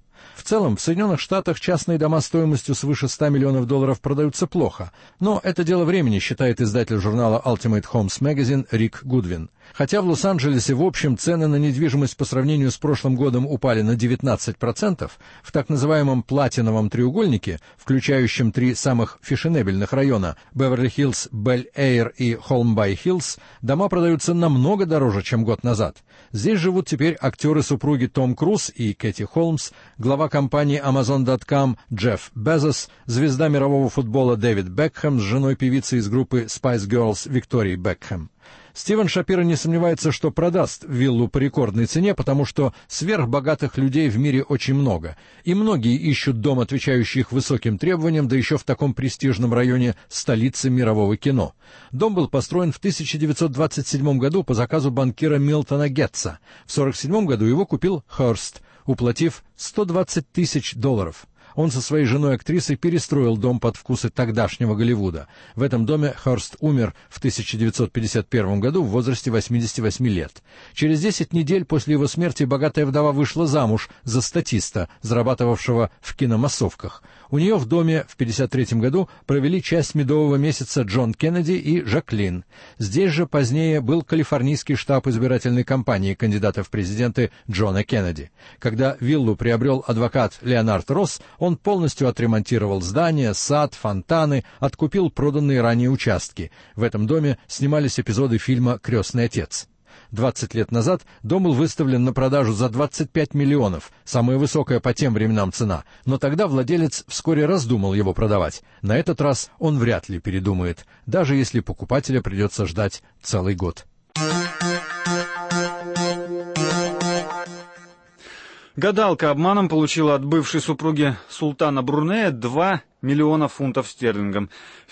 Q: В целом, в Соединенных Штатах частные дома стоимостью свыше $100 миллионов продаются плохо, но это дело времени, считает издатель журнала Ultimate Homes Magazine Рик Гудвин. Хотя в Лос-Анджелесе в общем цены на недвижимость по сравнению с прошлым годом упали на 19%, в так называемом платиновом треугольнике, включающем 3 самых фешенебельных района – Беверли-Хиллз, Бель-Эйр и Холм-бай-Хиллз, дома продаются намного дороже, чем год назад. Здесь живут теперь актеры-супруги Том Круз и Кэти Холмс, глава компании Amazon.com Джефф Безос, звезда мирового футбола Дэвид Бекхэм с женой-певицей из группы Spice Girls Викторией Бекхэм. Стивен Шапиро не сомневается, что продаст виллу по рекордной цене, потому что сверхбогатых людей в мире очень много, и многие ищут дом, отвечающий их высоким требованиям, да еще в таком престижном районе столицы мирового кино. Дом был построен в 1927 году по заказу банкира Милтона Гетца. В 1947 году его купил Хёрст, уплатив $120 тысяч. Он со своей женой-актрисой перестроил дом под вкусы тогдашнего Голливуда. В этом доме Хёрст умер в 1951 году в возрасте 88 лет. Через 10 недель после его смерти богатая вдова вышла замуж за статиста, зарабатывавшего в киномассовках. У нее в доме в 1953 году провели часть медового месяца Джон Кеннеди и Жаклин. Здесь же позднее был калифорнийский штаб избирательной кампании кандидата в президенты Джона Кеннеди. Когда виллу приобрел адвокат Леонард Росс, он полностью отремонтировал здания, сад, фонтаны, откупил проданные ранее участки. В этом доме снимались эпизоды фильма «Крестный отец». 20 лет назад дом был выставлен на продажу за 25 миллионов, самая высокая по тем временам цена, но тогда владелец вскоре раздумал его продавать. На этот раз он вряд ли передумает, даже если покупателя придется ждать целый год.
A: Гадалка обманом получила от бывшей супруги султана Брунея 2 миллиона фунтов стерлингов.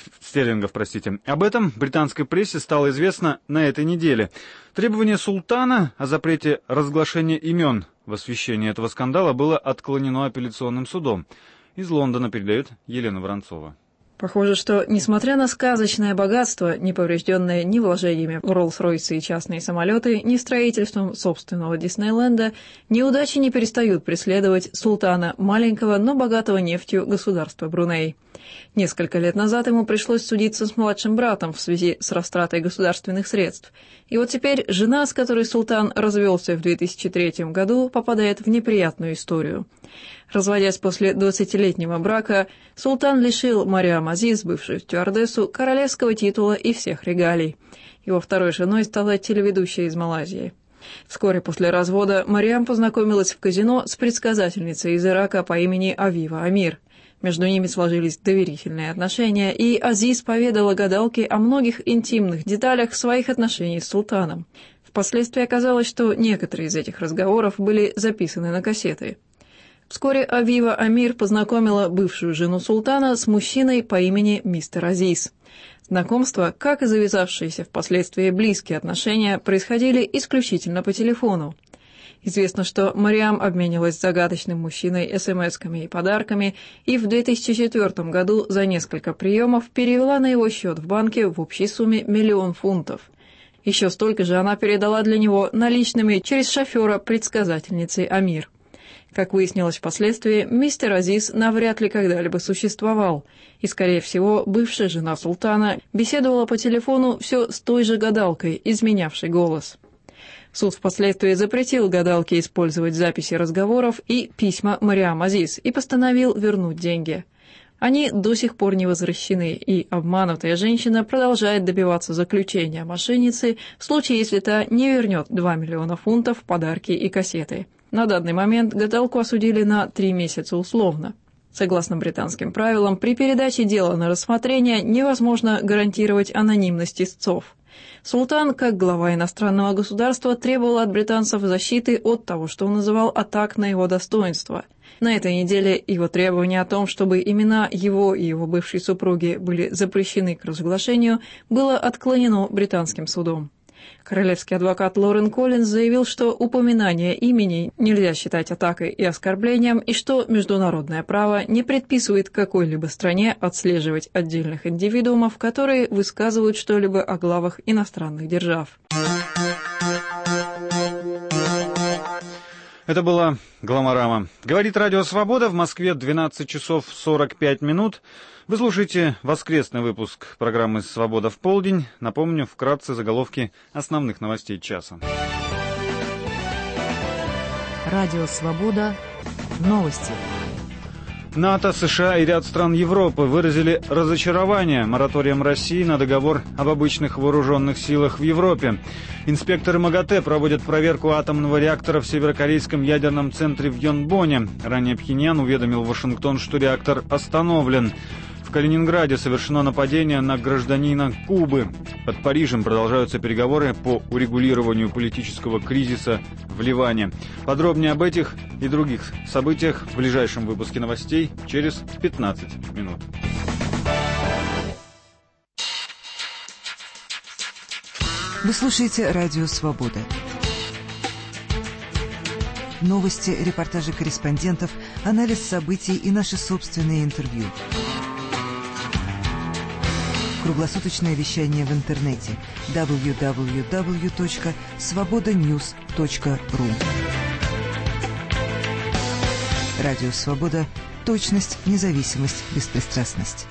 A: Об этом британской прессе стало известно на этой неделе. Требование султана о запрете разглашения имен в освещении этого скандала было отклонено апелляционным судом. Из Лондона передает Елена Воронцова.
U: Похоже, что, несмотря на сказочное богатство, не поврежденное ни вложениями в Роллс-Ройсы и частные самолеты, ни строительством собственного Диснейленда, неудачи не перестают преследовать султана маленького, но богатого нефтью государства Бруней. Несколько лет назад ему пришлось судиться с младшим братом в связи с растратой государственных средств. И вот теперь жена, с которой султан развелся в 2003 году, попадает в неприятную историю. Разводясь после 20-летнего брака, султан лишил Мариам Азиз, бывшую стюардессу, королевского титула и всех регалий. Его второй женой стала телеведущая из Малайзии. Вскоре после развода Мариам познакомилась в казино с предсказательницей из Ирака по имени Авива Амир. Между ними сложились доверительные отношения, и Азиз поведала гадалке о многих интимных деталях своих отношений с султаном. Впоследствии оказалось, что некоторые из этих разговоров были записаны на кассеты. Вскоре Авива Амир познакомила бывшую жену султана с мужчиной по имени мистер Азиз. Знакомства, как и завязавшиеся впоследствии близкие отношения, происходили исключительно по телефону. Известно, что Мариам обменивалась с загадочным мужчиной смс-ками и подарками, и в 2004 году за несколько приемов перевела на его счет в банке в общей сумме 1 миллион фунтов. Еще столько же она передала для него наличными через шофера предсказательницы Амир. Как выяснилось впоследствии, мистер Азиз навряд ли когда-либо существовал, и, скорее всего, бывшая жена султана беседовала по телефону все с той же гадалкой, изменявшей голос. Суд впоследствии запретил гадалке использовать записи разговоров и письма Мариам Азиз и постановил вернуть деньги. Они до сих пор не возвращены, и обманутая женщина продолжает добиваться заключения мошенницы в случае, если та не вернет 2 миллиона фунтов, подарки и кассеты. На данный момент гадалку осудили на 3 месяца условно. Согласно британским правилам, при передаче дела на рассмотрение невозможно гарантировать анонимность истцов. Султан, как глава иностранного государства, требовал от британцев защиты от того, что он называл атак на его достоинство. На этой неделе его требование о том, чтобы имена его и его бывшей супруги были запрещены к разглашению, было отклонено британским судом. Королевский адвокат Лорен Коллинз заявил, что упоминание имени нельзя считать атакой и оскорблением, и что международное право не предписывает какой-либо стране отслеживать отдельных индивидуумов, которые высказывают что-либо о главах иностранных держав.
A: Это была Гламорама. Говорит Радио Свобода, в Москве 12 часов 45 минут. Вы слушаете воскресный выпуск программы «Свобода в полдень». Напомню, вкратце заголовки основных новостей часа.
T: Радио Свобода. Новости.
A: НАТО, США и ряд стран Европы выразили разочарование мораторием России на договор об обычных вооруженных силах в Европе. Инспекторы МАГАТЭ проводят проверку атомного реактора в северокорейском ядерном центре в Йонбоне. Ранее Пхеньян уведомил Вашингтон, что реактор остановлен. В Калининграде совершено нападение на гражданина Кубы. Под Парижем продолжаются переговоры по урегулированию политического кризиса в Ливане. Подробнее об этих и других событиях в ближайшем выпуске новостей через 15 минут.
N: Вы слушаете «Радио Свобода». новости, репортажи корреспондентов, анализ событий и наши собственные интервью. Круглосуточное вещание в интернете www.svobodanews.ru. Радио «Свобода». Точность, независимость, беспристрастность.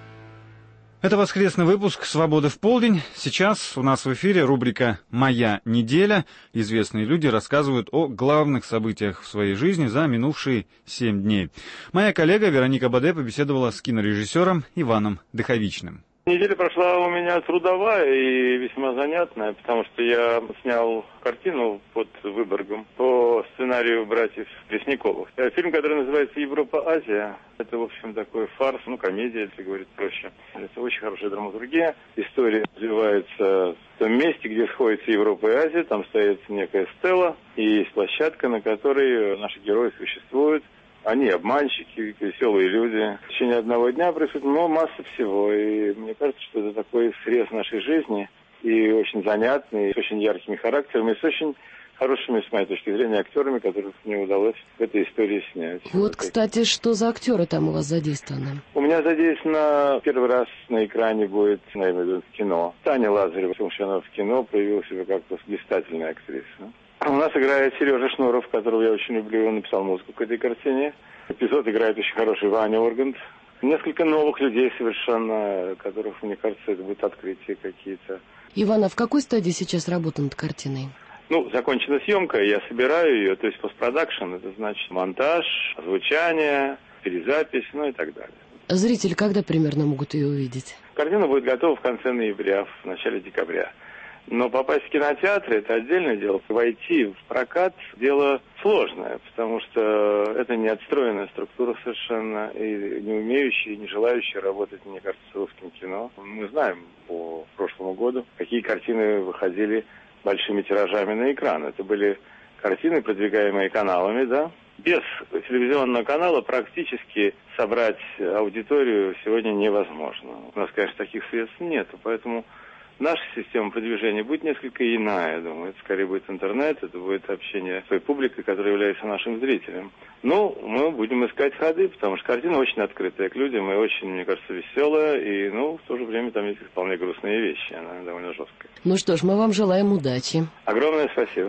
A: Это воскресный выпуск «Свободы в полдень». Сейчас у нас в эфире рубрика «Моя неделя». Известные люди рассказывают о главных событиях в своей жизни за минувшие 7 дней. Моя коллега Вероника Баде побеседовала с кинорежиссером Иваном Дыховичным.
B: Неделя прошла у меня трудовая и весьма занятная, потому что я снял картину под Выборгом по сценарию братьев Пресняковых. Фильм, который называется «Европа-Азия». Это, в общем, такой фарс, комедия, если говорить проще. Это очень хорошая драматургия. История развивается в том месте, где сходятся Европа и Азия. Там стоит некая стела, и есть площадка, на которой наши герои существуют. Они обманщики, веселые люди. В течение одного дня происходит масса всего. И мне кажется, что это такой срез нашей жизни. И очень занятный, с очень яркими характерами, с очень хорошими, с моей точки зрения, актерами, которых мне удалось в этой истории снять.
V: Вот, кстати, что за актеры там у вас задействованы?
B: У меня задействовано первый раз на экране будет, наверное, в кино. Таня Лазарева, потому что она в кино проявила себя как блистательная актриса. У нас играет Сережа Шнуров, которого я очень люблю. Он написал музыку к этой картине. Эпизод играет очень хороший Ваня Ургант. Несколько новых людей совершенно, которых, мне кажется, это будут открытия какие-то.
V: Иван, а в какой стадии сейчас работа над картиной?
B: Закончена съемка, я собираю ее, то есть постпродакшн, это значит монтаж, озвучание, перезапись, и так далее.
V: Зрители когда примерно могут ее увидеть?
B: Картина будет готова в конце ноября, в начале декабря. Но попасть в кинотеатры – это отдельное дело. Войти в прокат – дело сложное, потому что это не отстроенная структура совершенно, и не умеющие, не желающие работать, мне кажется, с русским кино. Мы знаем по прошлому году, какие картины выходили большими тиражами на экран. Это были картины, продвигаемые каналами, да. Без телевизионного канала практически собрать аудиторию сегодня невозможно. У нас, конечно, таких средств нет, поэтому наша система продвижения будет несколько иная, я думаю. Это скорее будет интернет, это будет общение с своей публикой, которая является нашим зрителем. Мы будем искать ходы, потому что картина очень открытая к людям и очень, мне кажется, веселая. И, в то же время там есть вполне грустные вещи. Она довольно жесткая.
V: Ну что ж, мы вам желаем удачи.
B: Огромное спасибо.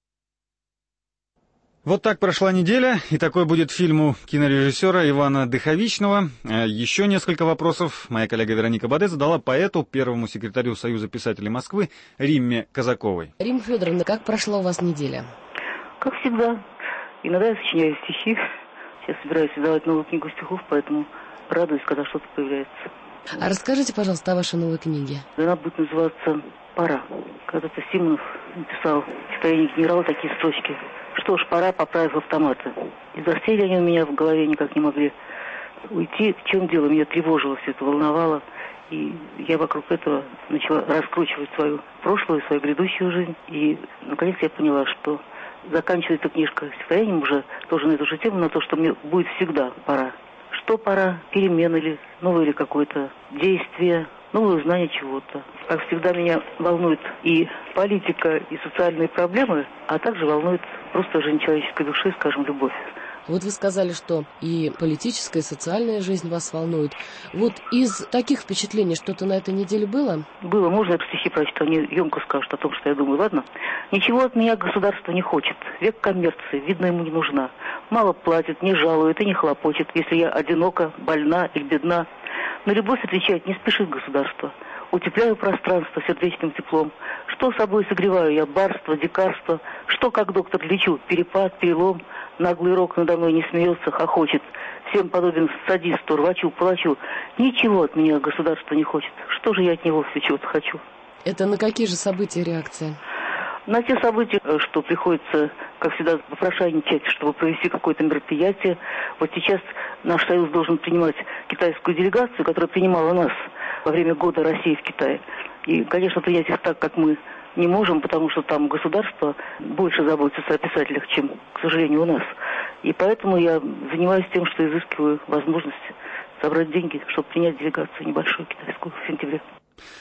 A: Вот так прошла неделя, и такой будет фильм у кинорежиссера Ивана Дыховичного. Еще несколько вопросов моя коллега Вероника Баде задала поэту, первому секретарю Союза писателей Москвы Римме Казаковой.
V: Римма Федоровна, как прошла у вас неделя?
W: Как всегда. Иногда я сочиняю стихи. Сейчас собираюсь издавать новую книгу стихов, поэтому радуюсь, когда что-то появляется.
V: А расскажите, пожалуйста, о вашей новой книге.
W: Она будет называться «Пора». Когда-то Симонов написал в стихотворении генерала такие строчки: «Что ж, пора, поправив автоматы». И засели они у меня в голове, никак не могли уйти. В чем дело? Меня тревожило, все это волновало. И я вокруг этого начала раскручивать свою прошлую, свою грядущую жизнь. И, наконец, я поняла, что заканчивается книжка стихотворением уже тоже на эту же тему, на то, что мне будет всегда пора. Что пора? Перемен или новое или какое-то действие, новое узнание чего-то. Как всегда, меня волнует и политика, и социальные проблемы, а также волнует просто жизнь человеческой души, скажем, любовь.
V: Вот вы сказали, что и политическая, и социальная жизнь вас волнует. Вот из таких впечатлений что-то на этой неделе было?
W: Было. Можно я стихи прочитаю? Они емко скажут о том, что я думаю. Ладно? Ничего от меня государство не хочет. Век коммерции, видно, ему не нужна. Мало платит, не жалует и не хлопочет, если я одинока, больна или бедна. На любовь отвечать не спешит государство. Утепляю пространство сердечным теплом. Что собой согреваю я? Барство, дикарство. Что, как доктор, лечу? Перепад, перелом. Наглый рок надо мной не смеется, хохочет. Всем подобен садисту, рвачу, плачу. Ничего от меня государство не хочет. Что же я от него все чего-то хочу?
V: Это на какие же события реакция?
W: На те события, что приходится, как всегда, попрошайничать, чтобы провести какое-то мероприятие. Вот сейчас наш союз должен принимать китайскую делегацию, которая принимала нас во время года России в Китае. И, конечно, принять их так, как мы не можем, потому что там государство больше заботится о писателях, чем, к сожалению, у нас. И поэтому я занимаюсь тем, что изыскиваю возможность собрать деньги, чтобы принять делегацию небольшую китайскую в сентябре.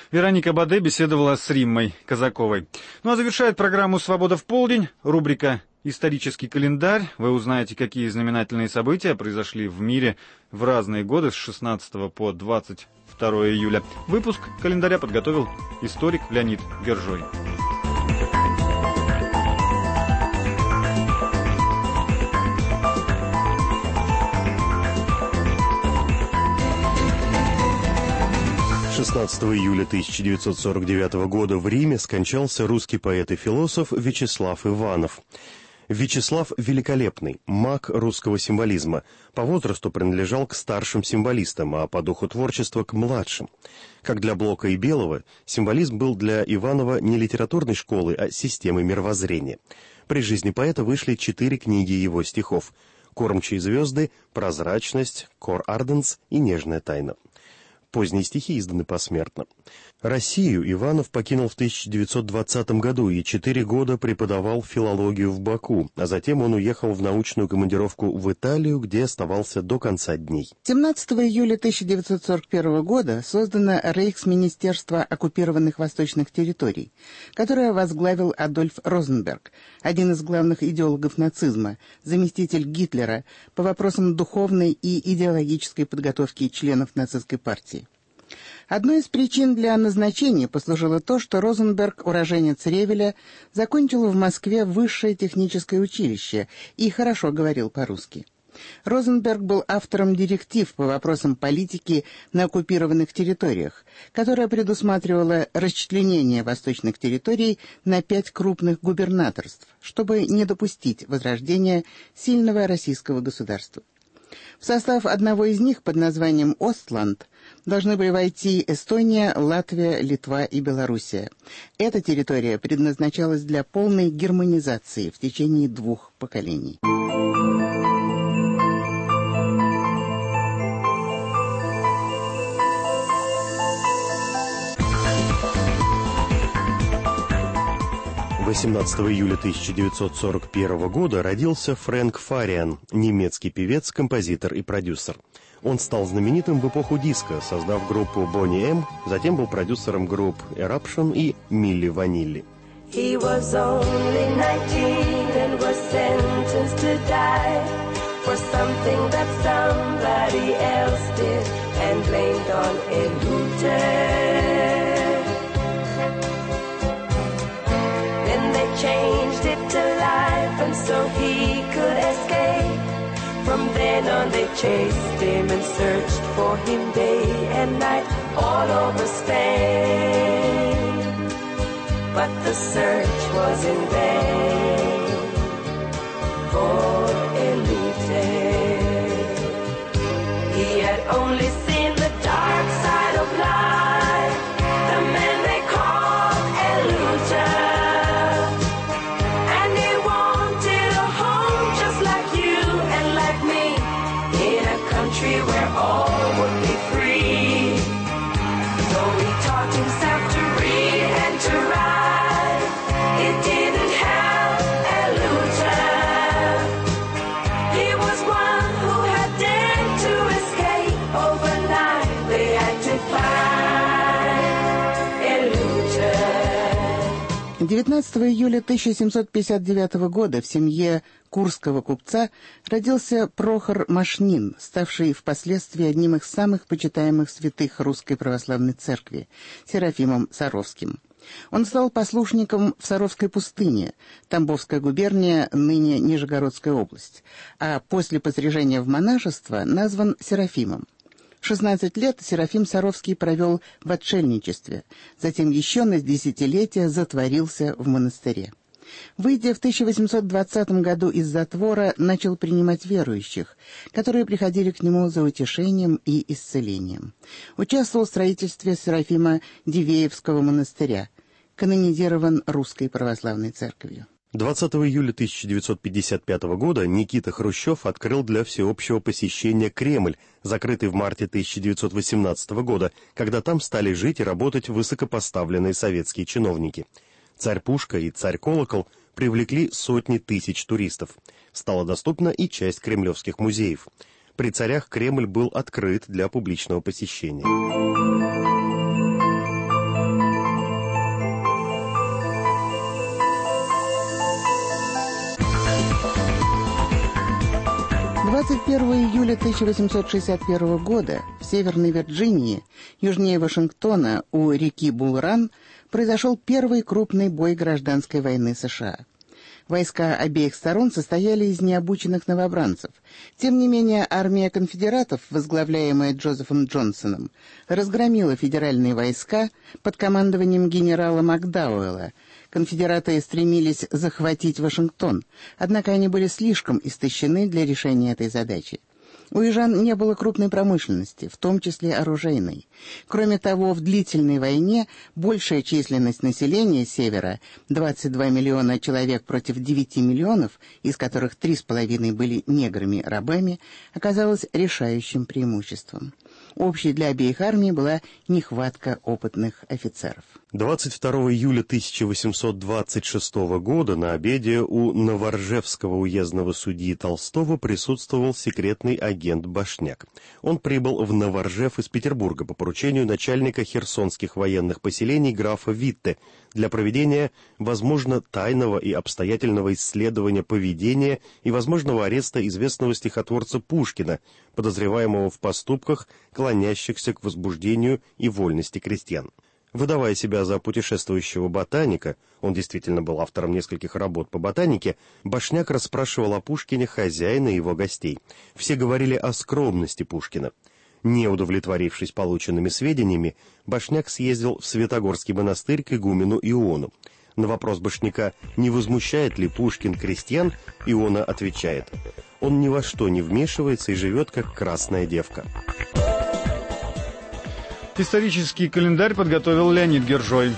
A: Вероника Баде беседовала с Риммой Казаковой. А завершает программу «Свобода в полдень» рубрика Исторический календарь. Вы узнаете, какие знаменательные события произошли в мире в разные годы с 16 по 22 июля. Выпуск календаря подготовил историк Леонид Гержой.
C: «16 июля 1949 года в Риме скончался русский поэт и философ Вячеслав Иванов. Вячеслав великолепный, маг русского символизма, по возрасту принадлежал к старшим символистам, а по духу творчества к младшим. Как для Блока и Белого, символизм был для Иванова не литературной школой, а системой мировоззрения. При жизни поэта вышли 4 книги его стихов: «Кормчие звезды», «Прозрачность», «Кор Арденс» и «Нежная тайна». Поздние стихи изданы посмертно. Россию Иванов покинул в 1920 году и 4 года преподавал филологию в Баку, а затем он уехал в научную командировку в Италию, где оставался до конца дней.
E: 17 июля 1941 года создано Рейхсминистерство оккупированных восточных территорий, которое возглавил Адольф Розенберг, один из главных идеологов нацизма, заместитель Гитлера по вопросам духовной и идеологической подготовки членов нацистской партии. Одной из причин для назначения послужило то, что Розенберг, уроженец Ревеля, закончил в Москве высшее техническое училище и хорошо говорил по-русски. Розенберг был автором директив по вопросам политики на оккупированных территориях, которая предусматривала расчленение восточных территорий на 5 крупных губернаторств, чтобы не допустить возрождения сильного российского государства. В состав одного из них под названием «Остланд» должны были войти Эстония, Латвия, Литва и Белоруссия. Эта территория предназначалась для полной германизации в течение 2 поколений.
C: — 18 июля 1941 года родился Фрэнк Фариан, немецкий певец, композитор и продюсер. Он стал знаменитым в эпоху диска, создав группу Boney M, затем был продюсером групп Eruption и Milli Vanilli.
F: He was only 19 and was sentenced to die for something that somebody else did and blamed on a looter. Then they changed it to life and so he could escape. From then on they chased him and searched for him day and night all over Spain. But the search was in vain for Elute. He had only seen the dark side of life, the man they called Elute. And he wanted a home just like you and like me, in a country where all would be free. So he taught himself to read and to write. It didn't have a looter. He was one who had dared to escape overnight. They had to find a looter.
E: 19 июля 1759 года в семье курского купца родился Прохор Машнин, ставший впоследствии одним из самых почитаемых святых Русской Православной Церкви, Серафимом Саровским. Он стал послушником в Саровской пустыне, Тамбовская губерния, ныне Нижегородская область, а после пострижения в монашество назван Серафимом. 16 лет Серафим Саровский провел в отшельничестве, затем еще на десятилетия затворился в монастыре. Выйдя в 1820 году из затвора, начал принимать верующих, которые приходили к нему за утешением и исцелением. Участвовал в строительстве Серафима Дивеевского монастыря, канонизирован Русской Православной Церковью.
C: 20 июля 1955 года Никита Хрущев открыл для всеобщего посещения Кремль, закрытый в марте 1918 года, когда там стали жить и работать высокопоставленные советские чиновники. Царь-пушка и царь-колокол привлекли сотни тысяч туристов. Стала доступна и часть кремлевских музеев. При царях Кремль был открыт для публичного посещения.
E: 21 июля 1861 года в Северной Вирджинии, южнее Вашингтона, у реки Булл-Ран, произошел первый крупный бой гражданской войны США. Войска обеих сторон состояли из необученных новобранцев. Тем не менее, армия конфедератов, возглавляемая Джозефом Джонсоном, разгромила федеральные войска под командованием генерала Макдауэлла. Конфедераты стремились захватить Вашингтон, однако они были слишком истощены для решения этой задачи. У южан не было крупной промышленности, в том числе оружейной. Кроме того, в длительной войне большая численность населения севера, 22 миллиона человек против 9 миллионов, из которых 3,5 были неграми-рабами, оказалась решающим преимуществом. Общей для обеих армий была нехватка опытных офицеров.
C: 22 июля 1826 года на обеде у Новоржевского уездного судьи Толстого присутствовал секретный агент Башняк. Он прибыл в Новоржев из Петербурга по поручению начальника херсонских военных поселений графа Витте для проведения, возможно, тайного и обстоятельного исследования поведения и возможного ареста известного стихотворца Пушкина, подозреваемого в поступках, клонящихся к возбуждению и вольности крестьян. Выдавая себя за путешествующего ботаника, он действительно был автором нескольких работ по ботанике, Башняк расспрашивал о Пушкине хозяина и его гостей. Все говорили о скромности Пушкина. Не удовлетворившись полученными сведениями, Башняк съездил в Святогорский монастырь к игумену Иону. На вопрос Башняка, не возмущает ли Пушкин крестьян, Иона отвечает: «Он ни во что не вмешивается и живет, как красная девка».
A: Исторический календарь подготовил Леонид Гержой.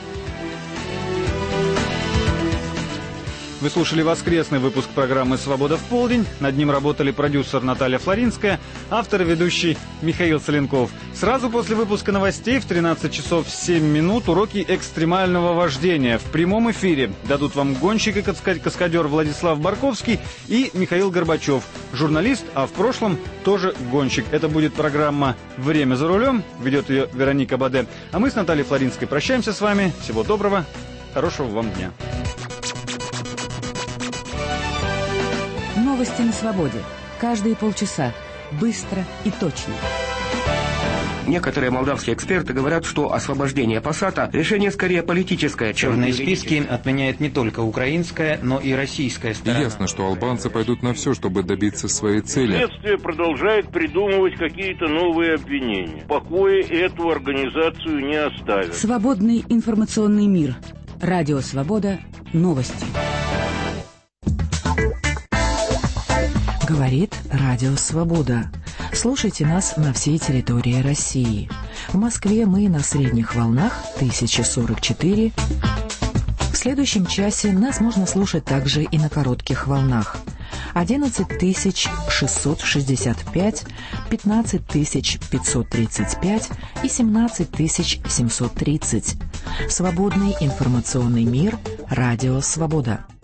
A: Вы слушали воскресный выпуск программы «Свобода в полдень». Над ним работали продюсер Наталья Флоринская, автор и ведущий Михаил Соленков. Сразу после выпуска новостей в 13 часов 7 минут уроки экстремального вождения. В прямом эфире дадут вам гонщик и каскадер Владислав Барковский и Михаил Горбачев, журналист, а в прошлом тоже гонщик. Это будет программа «Время за рулем». Ведет ее Вероника Баде. А мы с Натальей Флоринской прощаемся с вами. Всего доброго, хорошего вам дня.
T: Новости на свободе. Каждые полчаса. Быстро и точно.
D: Некоторые молдавские эксперты говорят, что освобождение Посада – решение скорее политическое, чем
R: черные списки отменяет не только украинская, но и российская сторона.
G: Ясно, что албанцы пойдут на все, чтобы добиться своей цели.
H: Следствие продолжает придумывать какие-то новые обвинения. В покое эту организацию не оставят.
T: Свободный информационный мир. Радио «Свобода». Новости. Говорит Радио «Свобода». Слушайте нас на всей территории России. В Москве мы на средних волнах 1044. В следующем часе нас можно слушать также и на коротких волнах. 11665, 15535 и 17730. Свободный информационный мир. Радио «Свобода».